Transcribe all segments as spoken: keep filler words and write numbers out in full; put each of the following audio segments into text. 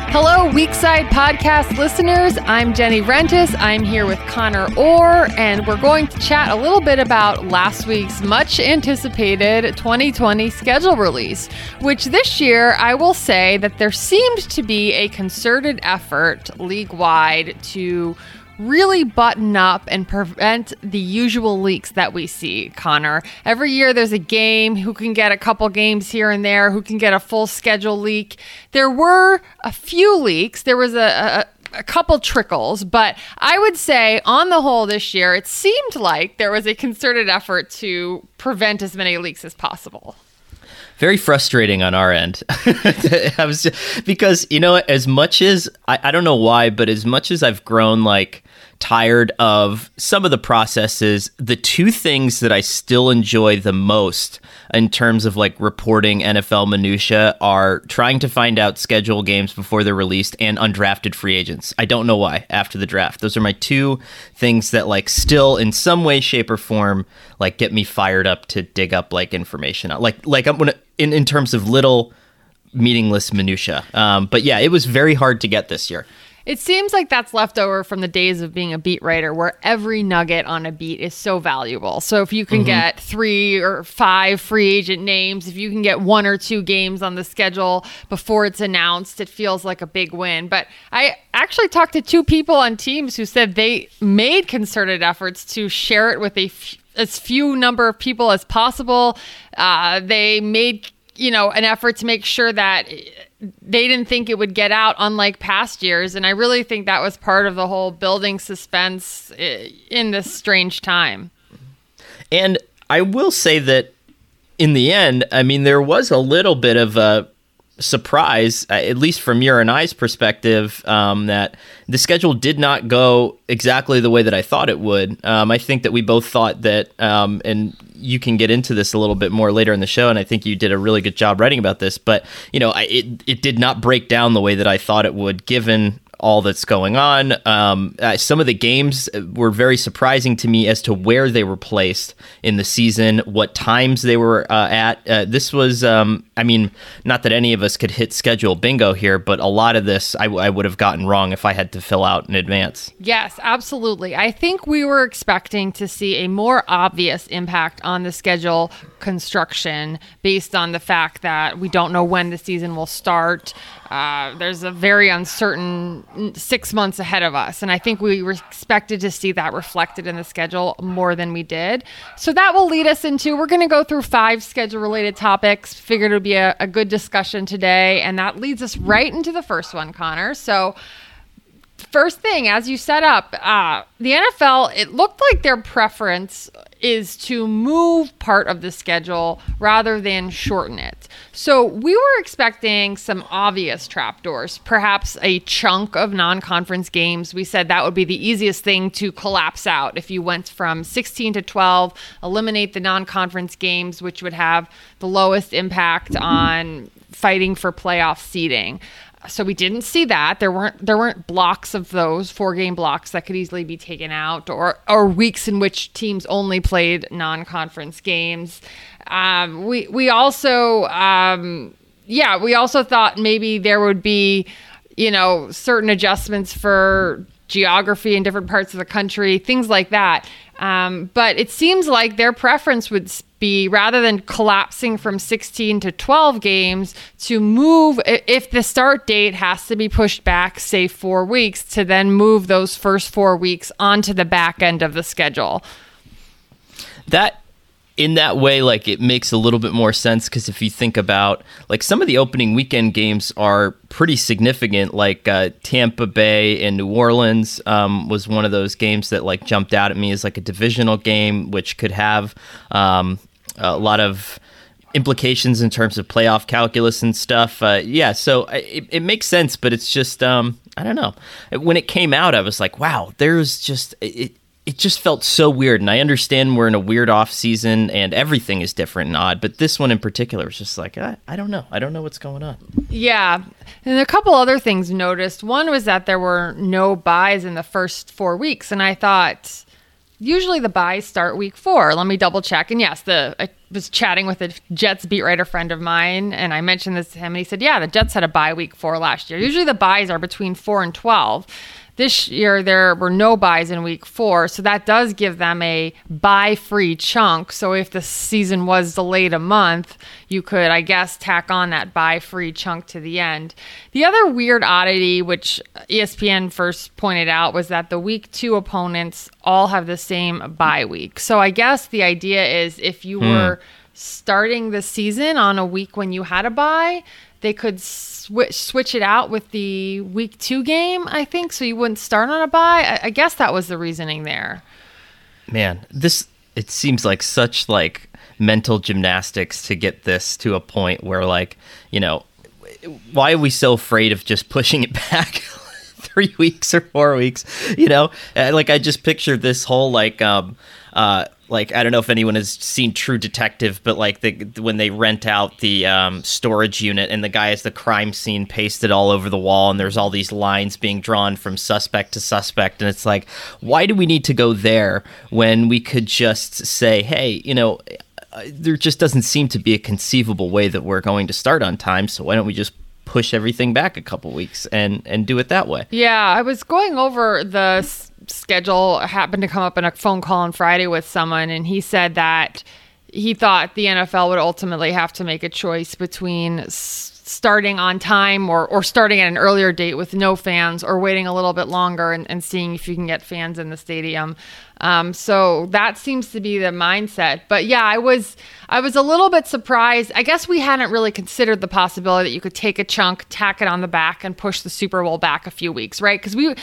Hello, Weekside Podcast listeners. I'm Jenny Rentis. I'm here with Connor Orr, and we're going to chat a little bit about last week's much anticipated twenty twenty schedule release, which this year I will say that there seemed to be a concerted effort league-wide to really button up and prevent the usual leaks that we see, Connor. Every year there's a game, who can get a couple games here and there, who can get a full schedule leak. There were a few leaks. There was a, a, a couple trickles, but I would say on the whole this year, it seemed like there was a concerted effort to prevent as many leaks as possible. Very frustrating on our end. I was just, because, you know, as much as, I, I don't know why, but as much as I've grown like tired of some of the processes, the two things that I still enjoy the most in terms of like reporting N F L minutia are trying to find out schedule games before they're released and undrafted free agents. I don't know why after the draft. Those are my two things that like still in some way, shape or form, like get me fired up to dig up like information. Like, like I'm gonna, in, in terms of little meaningless minutia. Um, but yeah, it was very hard to get this year. It seems like that's left over from the days of being a beat writer where every nugget on a beat is so valuable. So if you can mm-hmm. get three or five free agent names, if you can get one or two games on the schedule before it's announced, it feels like a big win. But I actually talked to two people on teams who said they made concerted efforts to share it with a f- as few number of people as possible. Uh, they made, you know, an effort to make sure that they didn't think it would get out, unlike past years. And I really think that was part of the whole building suspense in this strange time. And I will say that in the end, I mean, there was a little bit of a surprise, at least from your and I's perspective, um, that the schedule did not go exactly the way that I thought it would. Um, I think that we both thought that, um, and you can get into this a little bit more later in the show, and I think you did a really good job writing about this, but you know, I, it it did not break down the way that I thought it would, given all that's going on. Um, uh, some of the games were very surprising to me as to where they were placed in the season, what times they were uh, at. Uh, this was, um, I mean, not that any of us could hit schedule bingo here, but a lot of this I, w- I would have gotten wrong if I had to fill out in advance. Yes, absolutely. I think we were expecting to see a more obvious impact on the schedule construction based on the fact that we don't know when the season will start. Uh, there's a very uncertain six months ahead of us. And I think we were expected to see that reflected in the schedule more than we did. So that will lead us into, we're going to go through five schedule related topics. Figured it would be a, a good discussion today. And that leads us right into the first one, Connor. So first thing, as you set up, uh, the N F L, it looked like their preference is to move part of the schedule rather than shorten it. So we were expecting some obvious trapdoors, perhaps a chunk of non-conference games. We said that would be the easiest thing to collapse out if you went from sixteen to twelve, eliminate the non-conference games, which would have the lowest impact on fighting for playoff seeding. So we didn't see that. There weren't there weren't blocks of those four game blocks that could easily be taken out, or or weeks in which teams only played non-conference games. Um, we we also um, yeah we also thought maybe there would be, you know, certain adjustments for geography in different parts of the country, things like that. Um, but it seems like their preference would be, rather than collapsing from sixteen to twelve games, to move, if the start date has to be pushed back, say four weeks, to then move those first four weeks onto the back end of the schedule. That, in that way, like, it makes a little bit more sense, because if you think about, like, some of the opening weekend games are pretty significant, like uh, Tampa Bay and New Orleans um, was one of those games that, like, jumped out at me as, like, a divisional game, which could have um, a lot of implications in terms of playoff calculus and stuff. Uh, yeah, so it, it makes sense, but it's just, um, I don't know. When it came out, I was like, wow, there's just... it. It just felt so weird, and I understand we're in a weird off season and everything is different and odd, but this one in particular was just like, I, I don't know. I don't know what's going on. Yeah. And a couple other things noticed. One was that there were no buys in the first four weeks, and I thought, usually the buys start week four. Let me double check. And yes, the I was chatting with a Jets beat writer friend of mine, and I mentioned this to him, and he said, yeah, the Jets had a bye week four last year. Usually the buys are between four and twelve. This year, there were no buys in week four, so that does give them a buy-free chunk. So if the season was delayed a month, you could, I guess, tack on that buy-free chunk to the end. The other weird oddity, which E S P N first pointed out, was that the week two opponents all have the same bye week. So I guess the idea is if you hmm. were starting the season on a week when you had a bye, they could switch switch it out with the week two game, I think, so you wouldn't start on a bye. I, I guess that was the reasoning there. Man, this it seems like such like mental gymnastics to get this to a point where, like, you know, why are we so afraid of just pushing it back three weeks or four weeks? You know, like I just pictured this whole like um uh. Like, I don't know if anyone has seen True Detective, but like the, when they rent out the um, storage unit and the guy has the crime scene pasted all over the wall and there's all these lines being drawn from suspect to suspect. And it's like, why do we need to go there when we could just say, hey, you know, there just doesn't seem to be a conceivable way that we're going to start on time. So why don't we just push everything back a couple weeks and, and do it that way? Yeah, I was going over the schedule, happened to come up in a phone call on Friday with someone, and he said that he thought the N F L would ultimately have to make a choice between s- starting on time or, or starting at an earlier date with no fans, or waiting a little bit longer and, and seeing if you can get fans in the stadium. Um, so that seems to be the mindset. But yeah, I was I was a little bit surprised. I guess we hadn't really considered the possibility that you could take a chunk, tack it on the back, and push the Super Bowl back a few weeks, right? Because we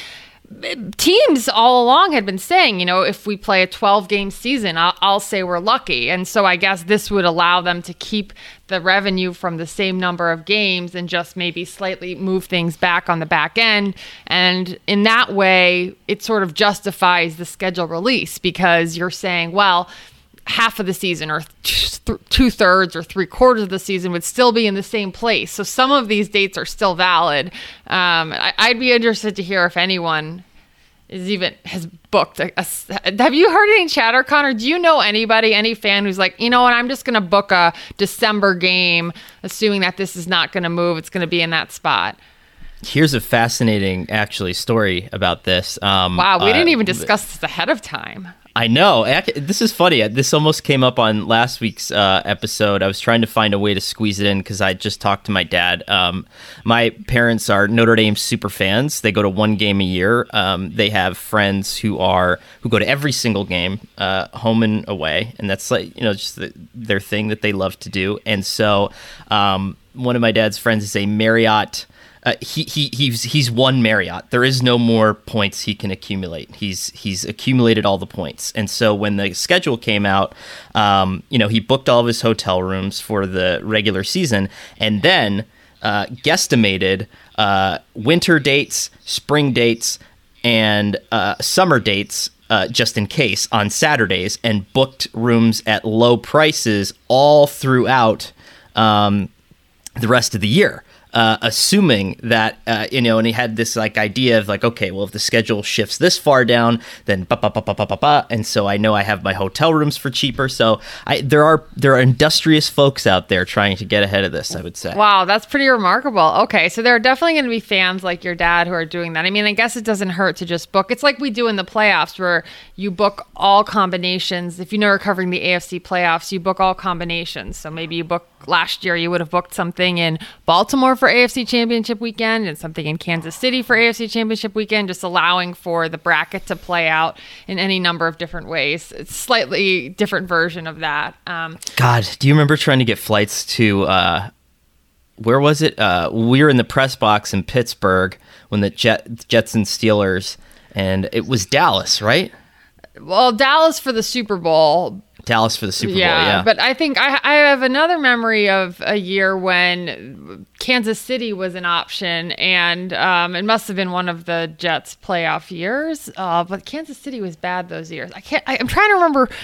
teams all along had been saying, you know, if we play a twelve game season, I'll, I'll say we're lucky. And so I guess this would allow them to keep the revenue from the same number of games and just maybe slightly move things back on the back end. And in that way, it sort of justifies the schedule release, because you're saying, well, half of the season or th- two thirds or three quarters of the season would still be in the same place. So some of these dates are still valid. Um, I, I'd be interested to hear if anyone is even has booked. A, a, have you heard any chatter, Connor? Do you know anybody, any fan who's like, you know what, I'm just going to book a December game, assuming that this is not going to move. It's going to be in that spot. Here's a fascinating, actually, story about this. Um, wow, we uh, didn't even discuss this ahead of time. I know. This is funny. This almost came up on last week's uh, episode. I was trying to find a way to squeeze it in because I just talked to my dad. Um, my parents are Notre Dame super fans. They go to one game a year. Um, they have friends who are who go to every single game, uh, home and away, and that's like, you know, just the, their thing that they love to do. And so, um, one of my dad's friends is a Marriott. Uh, he he he's he's won Marriott. There is no more points he can accumulate. He's he's accumulated all the points. And so when the schedule came out, um, you know, he booked all of his hotel rooms for the regular season, and then uh, guesstimated uh, winter dates, spring dates, and uh, summer dates. Uh, just in case on Saturdays, and booked rooms at low prices all throughout um, the rest of the year. Uh, assuming that, uh, you know, and he had this like idea of like, okay, well, if the schedule shifts this far down, then ba ba ba ba ba ba ba, and so I know I have my hotel rooms for cheaper. So I there are there are industrious folks out there trying to get ahead of this, I would say. Wow, that's pretty remarkable. Okay, so there are definitely going to be fans like your dad who are doing that. I mean, I guess it doesn't hurt to just book. It's like we do in the playoffs where you book all combinations. If you know we're covering the A F C playoffs, you book all combinations. So maybe you book last year, you would have booked something in Baltimore for A F C Championship weekend and something in Kansas City for A F C Championship weekend, just allowing for the bracket to play out in any number of different ways. It's a slightly different version of that. Um, God, do you remember trying to get flights to, uh, where was it? Uh, we were in the press box in Pittsburgh when the Jet, Jets and Steelers, and it was Dallas, right? Well, Dallas for the Super Bowl. Dallas for the Super yeah, Bowl, yeah. But I think I, I have another memory of a year when Kansas City was an option, and um, it must have been one of the Jets' playoff years. Uh, but Kansas City was bad those years. I can't. I, I'm trying to remember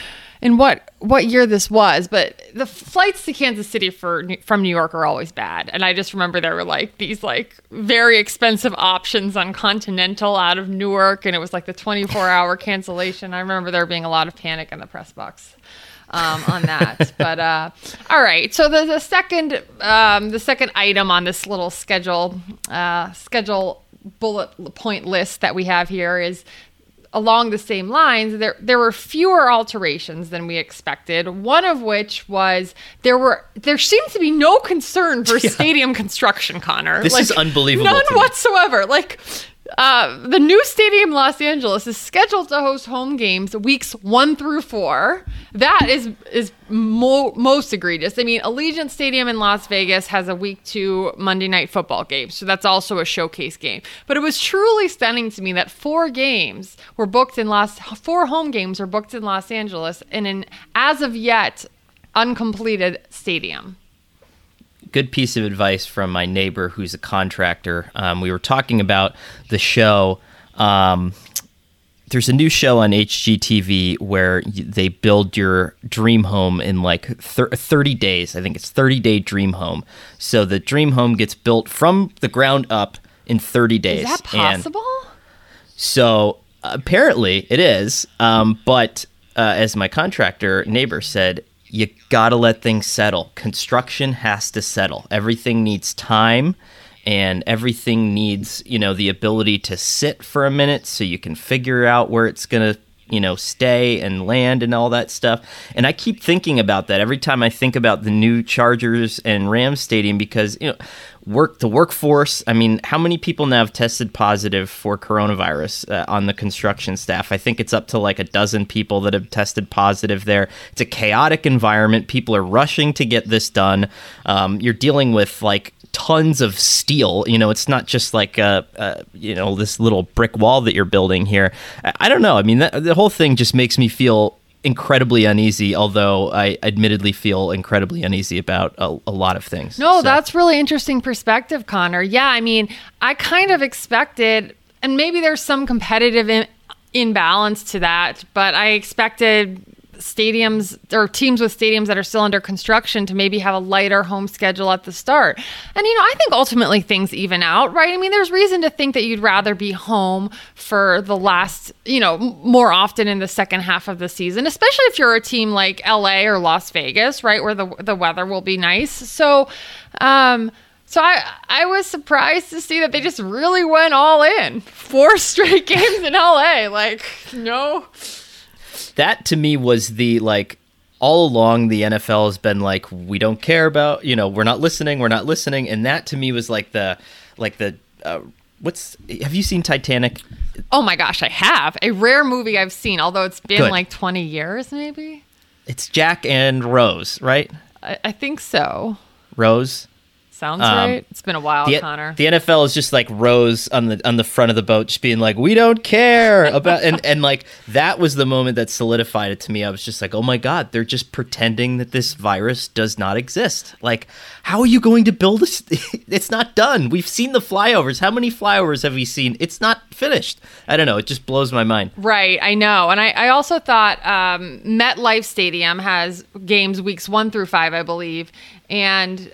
in what what year this was, but the flights to Kansas City for from New York are always bad. And I just remember there were like these like very expensive options on Continental out of Newark, and it was like the twenty-four hour cancellation. I remember there being a lot of panic in the press box um, on that. But uh, all right, so the, the second um, the second item on this little schedule uh, schedule bullet point list that we have here is along the same lines. There there were fewer alterations than we expected. One of which was there were there seems to be no concern for yeah. stadium construction, Connor. This like, is unbelievable. None whatsoever. Like uh, the new stadium in Los Angeles is scheduled to host home games weeks one through four. That is is mo- most egregious. I mean, Allegiant Stadium in Las Vegas has a week two Monday Night Football game, so that's also a showcase game. But it was truly stunning to me that four games were booked in Los four home games were booked in Los Angeles in an as of yet uncompleted stadium. Good piece of advice from my neighbor who's a contractor. Um, we were talking about the show. Um, there's a new show on H G T V where they build your dream home in like thirty days. I think it's thirty day dream home. So the dream home gets built from the ground up in thirty days. Is that possible? And so apparently it is. Um, but uh, as my contractor neighbor said, you gotta let things settle. Construction has to settle. Everything needs time, and everything needs, you know, the ability to sit for a minute so you can figure out where it's gonna, you know, stay and land and all that stuff. And I keep thinking about that every time I think about the new Chargers and Rams stadium, because, you know, work the workforce. I mean, how many people now have tested positive for coronavirus uh, on the construction staff? I think it's up to like a dozen people that have tested positive there. It's a chaotic environment. People are rushing to get this done. Um, you're dealing with like tons of steel. You know, it's not just like a, a you know, this little brick wall that you're building here. I, I don't know. I mean, that, the whole thing just makes me feel incredibly uneasy, although I admittedly feel incredibly uneasy about a, a lot of things. No, so. That's really interesting perspective, Connor. Yeah, I mean, I kind of expected, and maybe there's some competitive in, imbalance to that, but I expected stadiums or teams with stadiums that are still under construction to maybe have a lighter home schedule at the start. And, you know, I think ultimately things even out, right? I mean, there's reason to think that you'd rather be home for the last, you know, more often in the second half of the season, especially if you're a team like L A or Las Vegas, right, where the the weather will be nice. So, um, So I I was surprised to see that they just really went all in. Four straight games in L A. Like, no. That to me was the, like, all along the N F L has been like, we don't care about, you know, we're not listening, we're not listening. And that to me was like the, like the, uh, what's, have you seen Titanic? Oh my gosh, I have. A rare movie I've seen, although it's been Good. like twenty years maybe. It's Jack and Rose, right? I, I think so. Rose? Sounds um, right. It's been a while, the, Connor. The N F L is just like Rose on the on the front of the boat, just being like, "We don't care about," and and like that was the moment that solidified it to me. I was just like, "Oh my God, they're just pretending that this virus does not exist." Like, how are you going to build this? It's not done. We've seen the flyovers. How many flyovers have we seen? It's not finished. I don't know. It just blows my mind. Right. I know. And I, I also thought um, MetLife Stadium has games weeks one through five, I believe, and.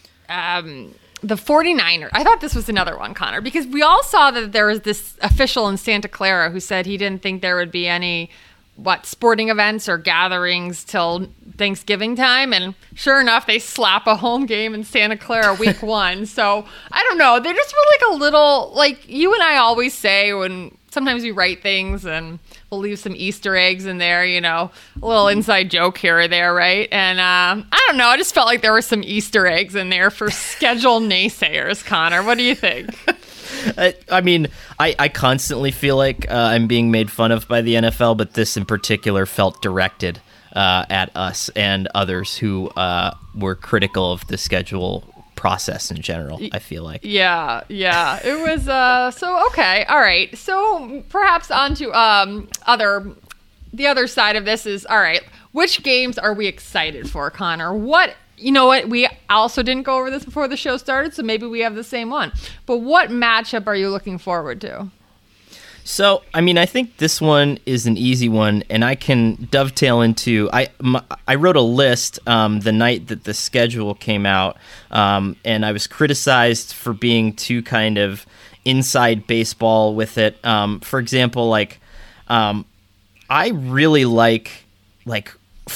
Um, the 49ers. I thought this was another one, Connor, because we all saw that there was this official in Santa Clara who said he didn't think there would be any, what, sporting events or gatherings till Thanksgiving time. And sure enough, they slap a home game in Santa Clara week one. So I don't know. They just were like a little, like you and I always say when sometimes we write things and we'll leave some Easter eggs in there, you know, a little inside joke here or there, right? And um, I don't know, I just felt like there were some Easter eggs in there for schedule naysayers, Connor. What do you think? I, I mean, I, I constantly feel like uh, I'm being made fun of by the N F L, but this in particular felt directed uh, at us and others who uh, were critical of the schedule process in general, I feel like. Yeah, yeah. It was, uh, so, okay, all right. So perhaps on to um, other, the other side of this is, all right, which games are we excited for, Connor? What, you know what, we also didn't go over this before the show started, so maybe we have the same one. But what matchup are you looking forward to? So, I mean, I think this one is an easy one, and I can dovetail into. I my, I wrote a list um, the night that the schedule came out, um, and I was criticized for being too kind of inside baseball with it. Um, for example, like um, I really like like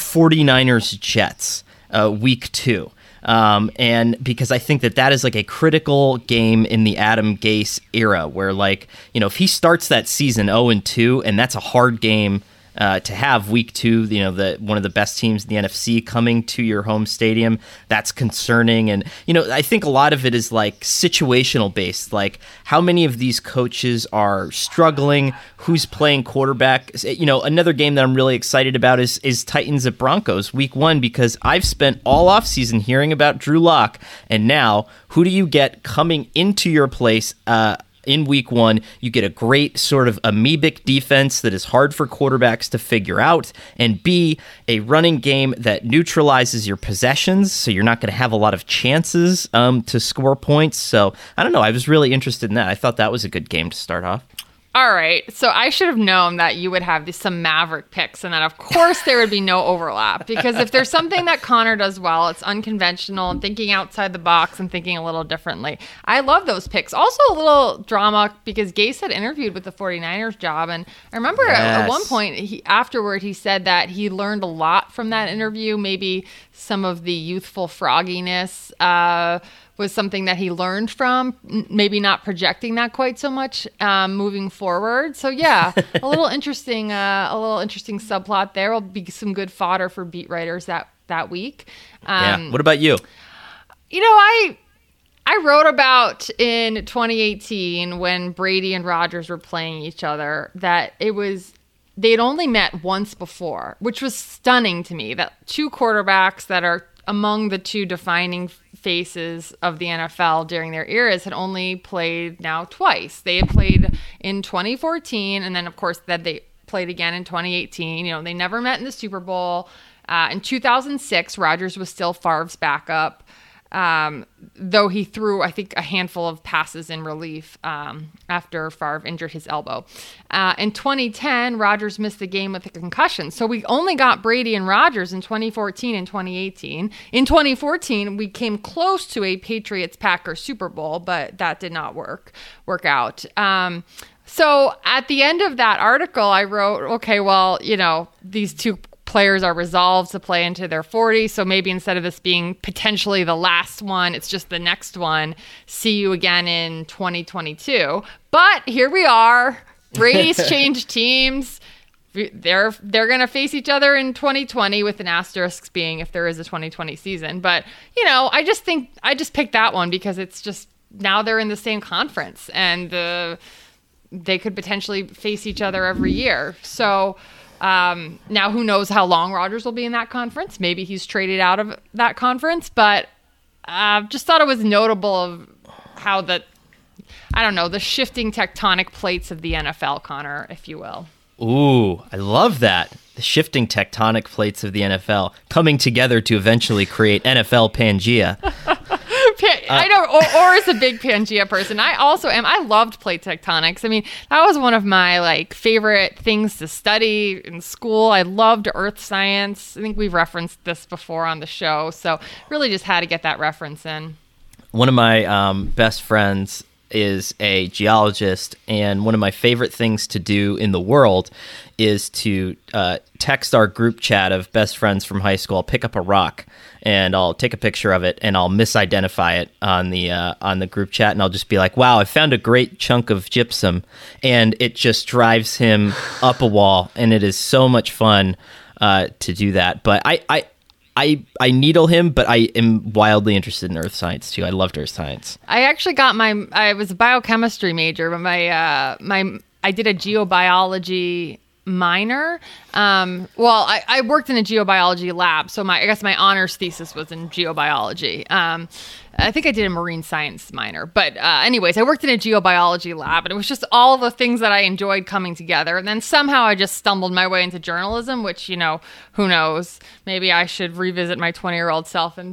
49ers Jets uh, week two. Um, and because I think that that is like a critical game in the Adam Gase era where, like, you know, if he starts that season oh and two, and that's a hard game uh, to have week two, you know, the one of the best teams in the N F C coming to your home stadium, that's concerning. And, you know, I think a lot of it is like situational based, like how many of these coaches are struggling, who's playing quarterback. You know, another game that I'm really excited about is is Titans at Broncos week one, because I've spent all offseason hearing about Drew Lock, and now who do you get coming into your place uh in week one? You get a great sort of amoebic defense that is hard for quarterbacks to figure out, and B, a running game that neutralizes your possessions, so you're not going to have a lot of chances um, to score points. So I don't know. I was really interested in that. I thought that was a good game to start off. All right. So I should have known that you would have these, some Maverick picks, and that, of course, there would be no overlap. Because if there's something that Connor does well, it's unconventional and thinking outside the box and thinking a little differently. I love those picks. Also a little drama because Gase had interviewed with the 49ers job. And I remember yes. at, at one point he, afterward, he said that he learned a lot from that interview. Maybe some of the youthful frogginess uh was something that he learned from, maybe not projecting that quite so much um, moving forward. So yeah, a little interesting, uh, a little interesting subplot there. Will be some good fodder for beat writers that that week. Um, yeah. What about you? You know, I I wrote about in twenty eighteen when Brady and Rodgers were playing each other that it was. They'd only met once before, which was stunning to me. That two quarterbacks that are among the two defining faces of the N F L during their eras had only played now twice. They had played in twenty fourteen, and then, of course, that they played again in twenty eighteen. You know, they never met in the Super Bowl. Uh, in two thousand six, Rodgers was still Favre's backup, um, though he threw, I think, a handful of passes in relief um, after Favre injured his elbow. Uh, in twenty ten, Rodgers missed the game with a concussion. So we only got Brady and Rodgers in twenty fourteen and twenty eighteen. In twenty fourteen, we came close to a Patriots-Packers Super Bowl, but that did not work work out. Um, so at the end of that article, I wrote, okay, well, you know, these two players are resolved to play into their forties, so maybe instead of this being potentially the last one, it's just the next one. See you again in twenty twenty-two. But here we are. Brady's changed teams. They're they're going to face each other in twenty twenty, with an asterisk being if there is a twenty twenty season. But, you know, I just think I just picked that one because it's just now they're in the same conference, and uh, they could potentially face each other every year. So Um, now, who knows how long Rodgers will be in that conference? Maybe he's traded out of that conference, but I uh, just thought it was notable of how the, I don't know, the shifting tectonic plates of the N F L, Connor, if you will. Ooh, I love that. The shifting tectonic plates of the N F L coming together to eventually create N F L Pangea. I know, or, or is a big Pangea person. I also am. I loved plate tectonics. I mean, that was one of my like favorite things to study in school. I loved earth science. I think we've referenced this before on the show, so really just had to get that reference in. One of my um, best friends is a geologist, and one of my favorite things to do in the world is to uh, text our group chat of best friends from high school. I'll pick up a rock and I'll take a picture of it and I'll misidentify it on the uh, on the group chat, and I'll just be like, wow, I found a great chunk of gypsum, and it just drives him up a wall, and it is so much fun uh, to do that. But I, I I I needle him, but I am wildly interested in earth science too. I loved earth science. I actually got my I was a biochemistry major, but my uh, my I did a geobiology minor. Um, well, I, I worked in a geobiology lab, so my I guess my honors thesis was in geobiology. Um, I think I did a marine science minor, but uh, anyways, I worked in a geobiology lab, and it was just all the things that I enjoyed coming together. And then somehow I just stumbled my way into journalism, which, you know, who knows? Maybe I should revisit my twenty-year-old self and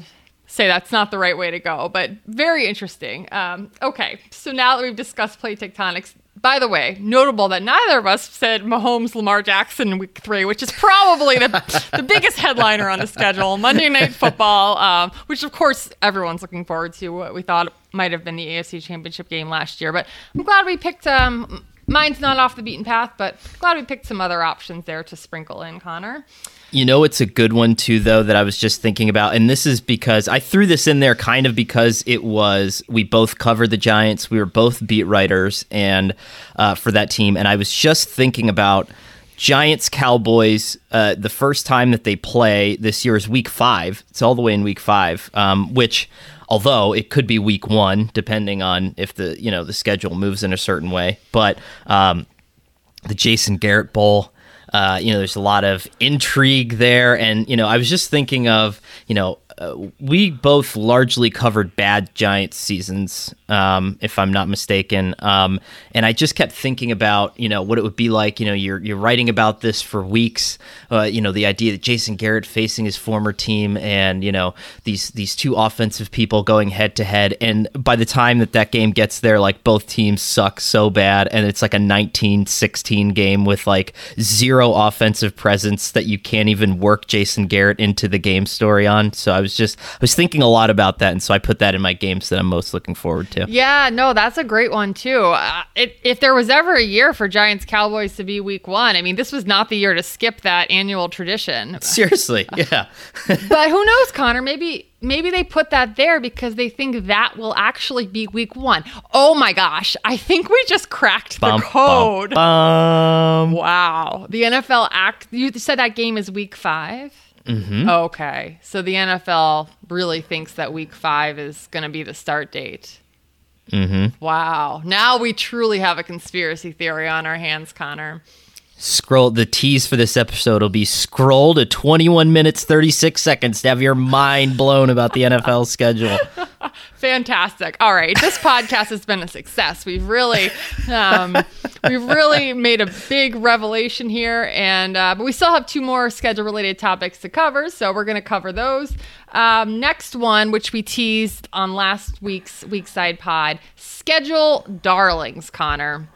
say that's not the right way to go, but very interesting. Um, okay, so now that we've discussed plate tectonics, by the way, notable that neither of us said Mahomes, Lamar Jackson in week three, which is probably the, the biggest headliner on the schedule. Monday Night Football, um, which of course everyone's looking forward to. What we thought might have been the A F C Championship game last year, but I'm glad we picked. Um, mine's not off the beaten path, but glad we picked some other options there to sprinkle in, Connor. You know, it's a good one too, though, that I was just thinking about. And this is because I threw this in there kind of because it was, we both covered the Giants. We were both beat writers and uh, for that team. And I was just thinking about Giants Cowboys. Uh, the first time that they play this year is week five. It's all the way in week five, um, which, although it could be week one, depending on if the, you know, the schedule moves in a certain way. But um, the Jason Garrett Bowl. Uh, you know, there's a lot of intrigue there. And, you know, I was just thinking of, you know, uh, we both largely covered bad Giants seasons, um, if I'm not mistaken. Um, and I just kept thinking about, you know, what it would be like. You know, you're you're writing about this for weeks. Uh, you know, the idea that Jason Garrett facing his former team, and you know these these two offensive people going head to head. And by the time that that game gets there, like both teams suck so bad, and it's like a nineteen sixteen game with like zero offensive presence that you can't even work Jason Garrett into the game story on. So I was just I was thinking a lot about that, and so I put that in my games that I'm most looking forward to. Yeah, no, that's a great one too. Uh, it, if there was ever a year for Giants Cowboys to be week one, I mean, this was not the year to skip that annual tradition. Seriously, yeah. But who knows, Connor? Maybe maybe they put that there because they think that will actually be week one. Oh my gosh, I think we just cracked the bum, code. Bum, bum. Wow, the N F L act. You said that game is week five. Mm-hmm. Okay, so the N F L really thinks that week five is going to be the start date. Mm-hmm. Wow. Now we truly have a conspiracy theory on our hands, Connor. Scroll the tease for this episode will be scroll to twenty-one minutes thirty-six seconds to have your mind blown about the N F L schedule. Fantastic. All right, this podcast has been a success. We've really, um, we've really made a big revelation here, and uh, but we still have two more schedule-related topics to cover, so we're going to cover those. Um, next one, which we teased on last week's Weekside Pod, schedule darlings, Connor.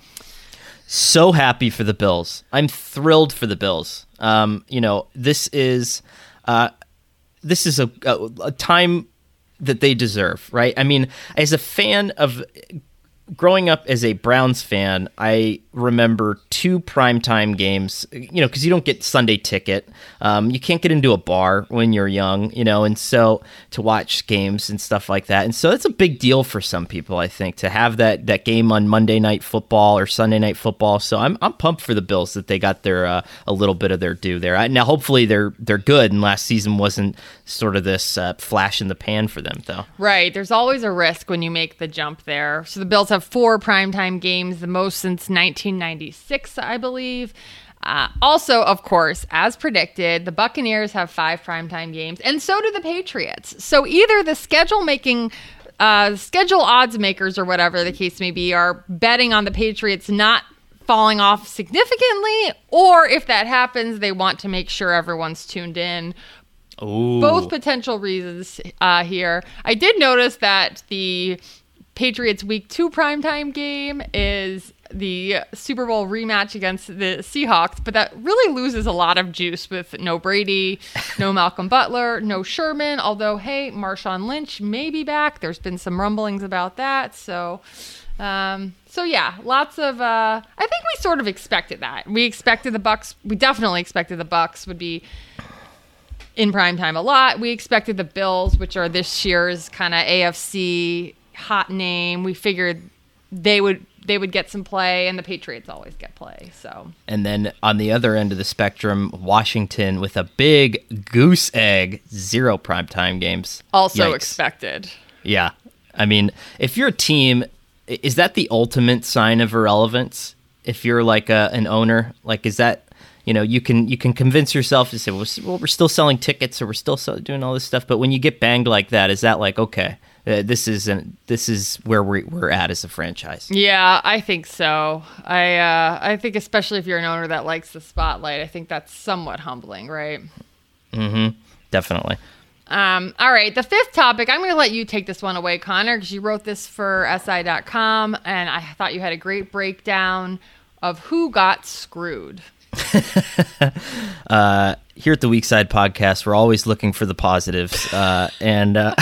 So happy for the Bills. I'm thrilled for the Bills. Um, you know, this is uh, this is a, a, a time that they deserve, right? I mean, as a fan of growing up as a Browns fan, I remember two primetime games, you know, because you don't get Sunday ticket. Um, you can't get into a bar when you're young, you know, and so to watch games and stuff like that. And so it's a big deal for some people, I think, to have that that game on Monday Night Football or Sunday Night Football. So I'm I'm pumped for the Bills that they got their uh, a little bit of their due there. Now, hopefully they're they're good, and last season wasn't sort of this uh, flash in the pan for them, though. Right. There's always a risk when you make the jump there. So the Bills have four primetime games, the most since nineteen ninety-six, I believe. Uh, also, of course, as predicted, the Buccaneers have five primetime games, and so do the Patriots. So either the schedule making, uh, schedule odds makers or whatever the case may be are betting on the Patriots not falling off significantly, or if that happens, they want to make sure everyone's tuned in. Ooh. Both potential reasons uh, here. I did notice that the Patriots week two primetime game is the Super Bowl rematch against the Seahawks, but that really loses a lot of juice with no Brady, no Malcolm Butler, no Sherman, although, hey, Marshawn Lynch may be back. There's been some rumblings about that. So, um, so yeah, lots of, uh, I think we sort of expected that. We expected the Bucks, we definitely expected the Bucks would be in primetime a lot. We expected the Bills, which are this year's kind of A F C hot name. We figured they would they would get some play, and the Patriots always get play. So, and then on the other end of the spectrum, Washington with a big goose egg, zero primetime games. Also Yikes. expected. Yeah, I mean, if you're a team, is that the ultimate sign of irrelevance? If you're like a, an owner, like is that, you know, you can you can convince yourself to say, well, well we're still selling tickets or we're still doing all this stuff, but when you get banged like that, is that like, okay, uh, this is an, this is where we're we're at as a franchise? Yeah, I think so. I uh, I think especially if you're an owner that likes the spotlight, I think that's somewhat humbling, right? Mm-hmm. Definitely. Um, all right, the fifth topic, I'm going to let you take this one away, Connor, because you wrote this for S I dot com, and I thought you had a great breakdown of who got screwed. uh, here at the Weak Side Podcast, we're always looking for the positives. Uh, and uh,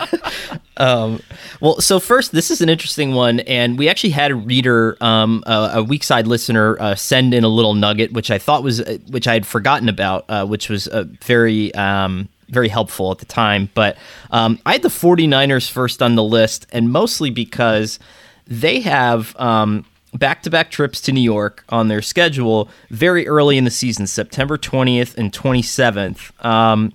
um, well, so first, this is an interesting one, and we actually had a reader, um, a, a Weak Side listener, uh, send in a little nugget, which I thought was, which I had forgotten about, uh, which was a very. Um, very helpful at the time. But um, I had the 49ers first on the list, and mostly because they have um, back-to-back trips to New York on their schedule very early in the season, September twentieth and twenty-seventh. Um,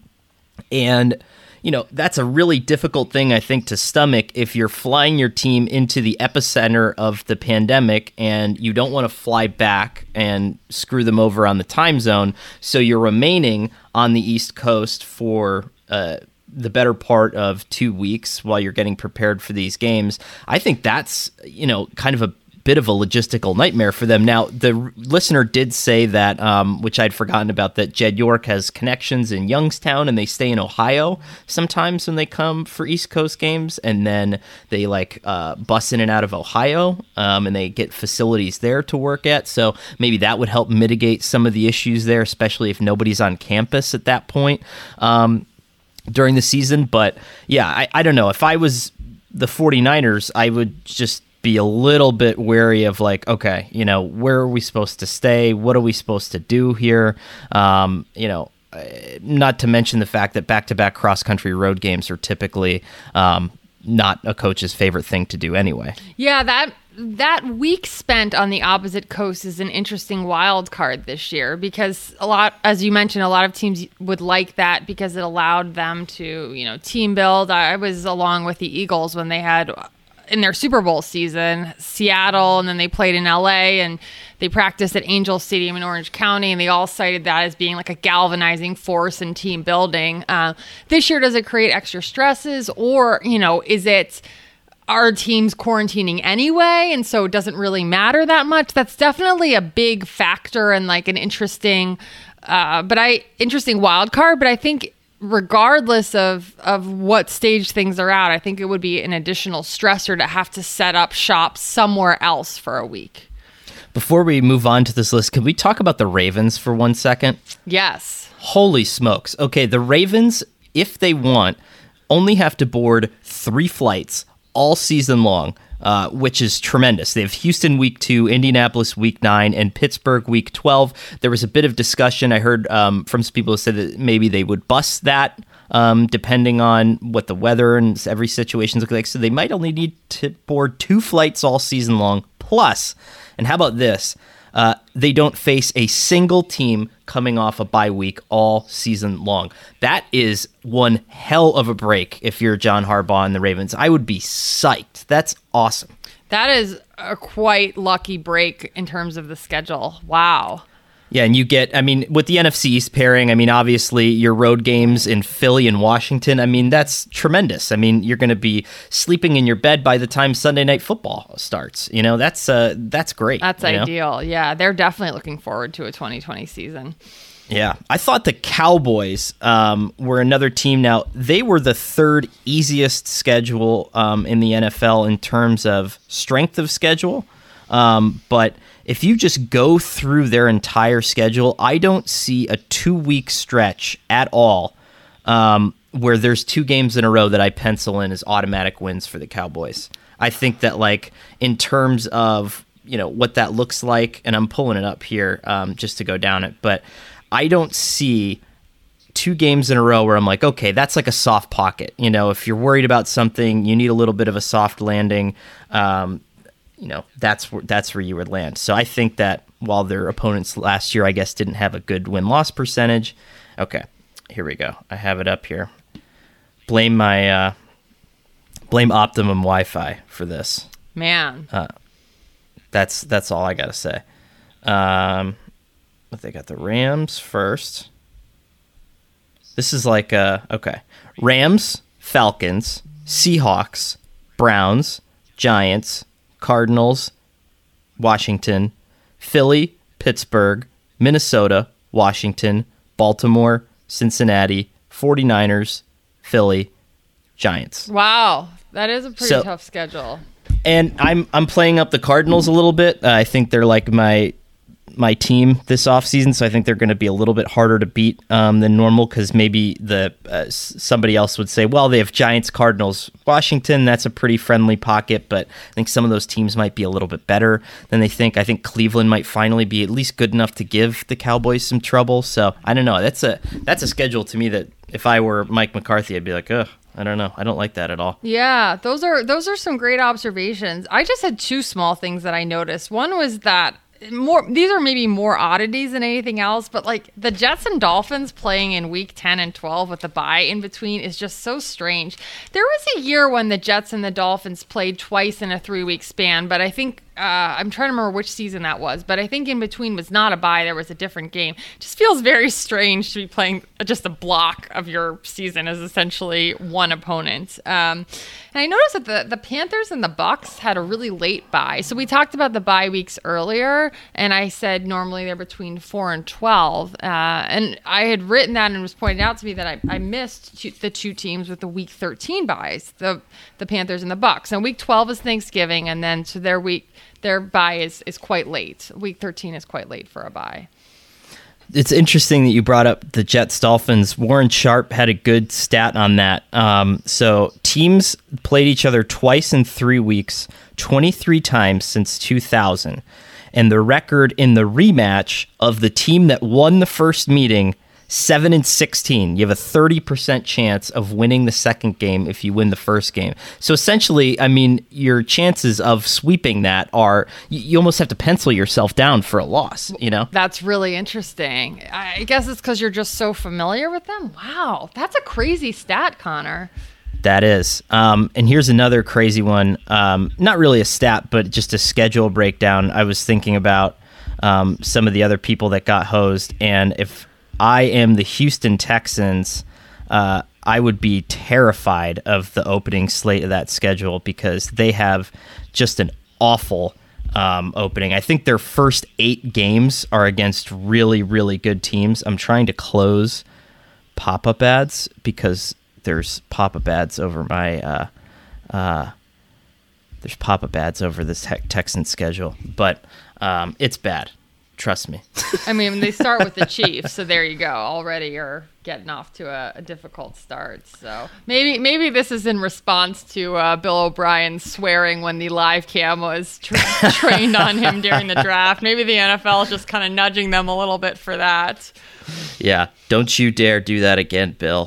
and, you know, that's a really difficult thing, I think, to stomach if you're flying your team into the epicenter of the pandemic and you don't want to fly back and screw them over on the time zone. So you're remaining on the East Coast for uh, the better part of two weeks while you're getting prepared for these games. I think that's, you know, kind of a bit of a logistical nightmare for them. Now, the r- listener did say that, um, which I'd forgotten about, that Jed York has connections in Youngstown and they stay in Ohio sometimes when they come for East Coast games, and then they like uh, bus in and out of Ohio, um, and they get facilities there to work at. So maybe that would help mitigate some of the issues there, especially if nobody's on campus at that point um, during the season. But yeah, I, I don't know. If I was the 49ers, I would just be a little bit wary of like, okay, you know, where are we supposed to stay? What are we supposed to do here? Um, you know, not to mention the fact that back-to-back cross-country road games are typically um, not a coach's favorite thing to do anyway. Yeah, that that week spent on the opposite coast is an interesting wild card this year, because a lot, as you mentioned, a lot of teams would like that because it allowed them to, you know, team build. I was along with the Eagles when they had, in their Super Bowl season, Seattle, and then they played in L A, and they practiced at Angel Stadium in Orange County, and they all cited that as being like a galvanizing force in team building. Uh, this year, does it create extra stresses, or, you know, is it our teams quarantining anyway, and so it doesn't really matter that much? That's definitely a big factor and like an interesting, uh, but I interesting wild card. But I think, regardless of, of what stage things are at, I think it would be an additional stressor to have to set up shop somewhere else for a week. Before we move on to this list, can we talk about the Ravens for one second? Yes. Holy smokes. Okay, the Ravens, if they want, only have to board three flights all season long, uh, which is tremendous. They have Houston week two, Indianapolis week nine, and Pittsburgh week twelve. There was a bit of discussion. I heard um, from some people who said that maybe they would bust that um, depending on what the weather and every situation looks like. So they might only need to board two flights all season long. Plus, and how about this? Uh, they don't face a single team coming off a bye week all season long. That is one hell of a break if you're John Harbaugh and the Ravens. I would be psyched. That's awesome. That is a quite lucky break in terms of the schedule. Wow. Yeah, and you get, I mean, with the N F C East pairing, I mean, obviously your road games in Philly and Washington, I mean, that's tremendous. I mean, you're going to be sleeping in your bed by the time Sunday Night Football starts. You know, that's uh, that's great. That's ideal. know? Yeah, they're definitely looking forward to a twenty twenty season. Yeah, I thought the Cowboys um, were another team. Now, they were the third easiest schedule um, in the N F L in terms of strength of schedule. Um, but if you just go through their entire schedule, I don't see a two-week stretch at all um, where there's two games in a row that I pencil in as automatic wins for the Cowboys. I think that, like, in terms of, you know, what that looks like, and I'm pulling it up here um, just to go down it, but I don't see two games in a row where I'm like, okay, that's like a soft pocket. You know, if you're worried about something, you need a little bit of a soft landing. Um, you know, that's where, that's where you would land. So I think that while their opponents last year, I guess, didn't have a good win-loss percentage. Okay, here we go. I have it up here. Blame my, uh, blame Optimum Wi-Fi for this. Man. Uh, that's, that's all I got to say. Um, but they got the Rams first. This is like, uh, okay. Rams, Falcons, Seahawks, Browns, Giants, Cardinals, Washington, Philly, Pittsburgh, Minnesota, Washington, Baltimore, Cincinnati, 49ers, Philly, Giants. Wow, that is a pretty So- tough schedule. And I'm I'm playing up the Cardinals a little bit. Uh, I think they're like my my team this offseason, so I think they're going to be a little bit harder to beat um, than normal because maybe the uh, s- somebody else would say, well, they have Giants, Cardinals, Washington. That's a pretty friendly pocket, but I think some of those teams might be a little bit better than they think. I think Cleveland might finally be at least good enough to give the Cowboys some trouble. So I don't know. That's a that's a schedule to me that if I were Mike McCarthy, I'd be like, ugh. I don't know. I don't like that at all. Yeah, those are those are some great observations. I just had two small things that I noticed. One was that more these are maybe more oddities than anything else, but like the Jets and Dolphins playing in week ten and twelve with the bye in between is just so strange. There was a year when the Jets and the Dolphins played twice in a three-week span, but I think Uh, I'm trying to remember which season that was, but I think in between was not a bye. There was a different game. It just feels very strange to be playing just a block of your season as essentially one opponent. Um, and I noticed that the, the Panthers and the Bucks had a really late bye. So we talked about the bye weeks earlier, and I said normally they're between four and twelve. Uh, and I had written that and it was pointed out to me that I, I missed two, the two teams with the week thirteen byes, the, the Panthers and the Bucks. And week twelve is Thanksgiving, and then so their week... Their bye is, is quite late. Week thirteen is quite late for a bye. It's interesting that you brought up the Jets Dolphins. Warren Sharp had a good stat on that. Um, so teams played each other twice in three weeks, twenty-three times since two thousand. And the record in the rematch of the team that won the first meeting, seven and sixteen. You have a thirty percent chance of winning the second game if you win the first game. So essentially, I mean, your chances of sweeping that are, you, you almost have to pencil yourself down for a loss, you know? That's really interesting. I guess it's because you're just so familiar with them. Wow, that's a crazy stat, Connor. That is. Um, and here's another crazy one. Um, not really a stat, but just a schedule breakdown. I was thinking about um, some of the other people that got hosed, and if I am the Houston Texans, uh, I would be terrified of the opening slate of that schedule because they have just an awful um, opening. I think their first eight games are against really, really good teams. I'm trying to close pop-up ads because there's pop-up ads over my uh, uh, there's pop-up ads over this te- Texan schedule, but um, it's bad. Trust me. I mean, they start with the Chiefs, so there you go. Already you're getting off to a, a difficult start. So maybe maybe this is in response to uh, Bill O'Brien swearing when the live cam was tra- trained on him during the draft. Maybe the N F L is just kind of nudging them a little bit for that. Yeah, don't you dare do that again, Bill.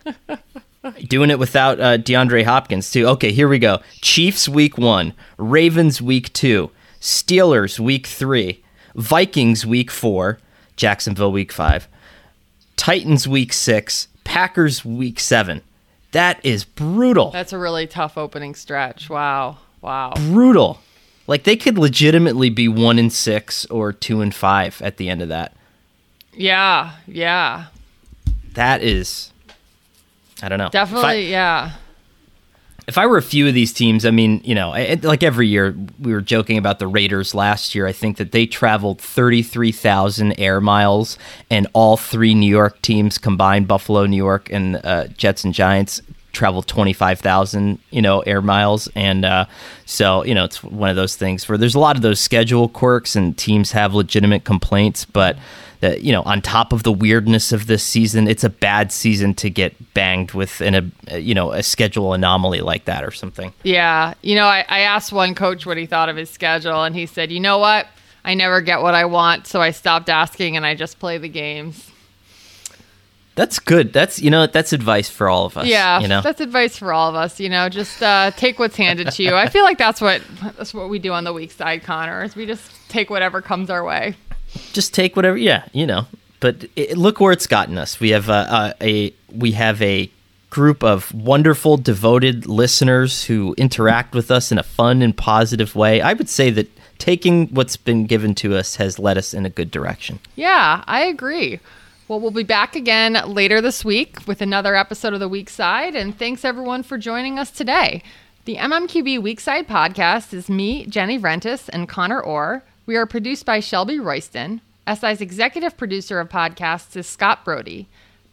Doing it without uh, DeAndre Hopkins, too. Okay, here we go. Chiefs week one, Ravens week two, Steelers week three, Vikings week four, Jacksonville week five, Titans week six, Packers week seven. That is brutal. That's a really tough opening stretch. Wow. Wow. Brutal. Like they could legitimately be one and six or two and five at the end of that. Yeah. Yeah. That is, I don't know. Definitely. If I, yeah. If I were a few of these teams, I mean, you know, I, like every year, we were joking about the Raiders last year. I think that they traveled thirty-three thousand air miles, and all three New York teams combined, Buffalo, New York, and uh, Jets and Giants, traveled twenty-five thousand, you know, air miles. And uh, so, you know, it's one of those things where there's a lot of those schedule quirks and teams have legitimate complaints, but that, you know, on top of the weirdness of this season, it's a bad season to get banged with in a, you know, a schedule anomaly like that or something. Yeah. You know, I, I asked one coach what he thought of his schedule, and he said, you know what? I never get what I want, so I stopped asking and I just play the games. That's good. That's, you know, that's advice for all of us. Yeah, you know? That's advice for all of us. You know, just uh, take what's handed to you. I feel like that's what that's what we do on the weak side, Connor, is we just take whatever comes our way. Just take whatever. Yeah, you know. But it, look where it's gotten us. We have a, a, a we have a group of wonderful, devoted listeners who interact with us in a fun and positive way. I would say that taking what's been given to us has led us in a good direction. Yeah, I agree. Well, we'll be back again later this week with another episode of The Weak Side, and thanks everyone for joining us today. The M M Q B Weak Side podcast is me, Jenny Rentis, and Connor Orr. We are produced by Shelby Royston. S I's executive producer of podcasts is Scott Brody.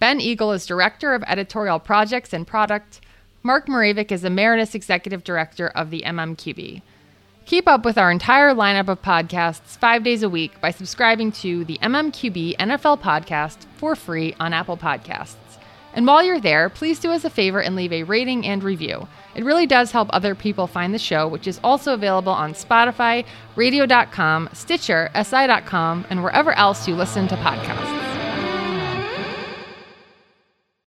Ben Eagle is Director of Editorial Projects and Product. Mark Moravec is Emeritus Executive Director of the M M Q B. Keep up with our entire lineup of podcasts five days a week by subscribing to the M M Q B N F L podcast for free on Apple Podcasts. And while you're there, please do us a favor and leave a rating and review. It really does help other people find the show, which is also available on Spotify, radio dot com, Stitcher, S I dot com, and wherever else you listen to podcasts.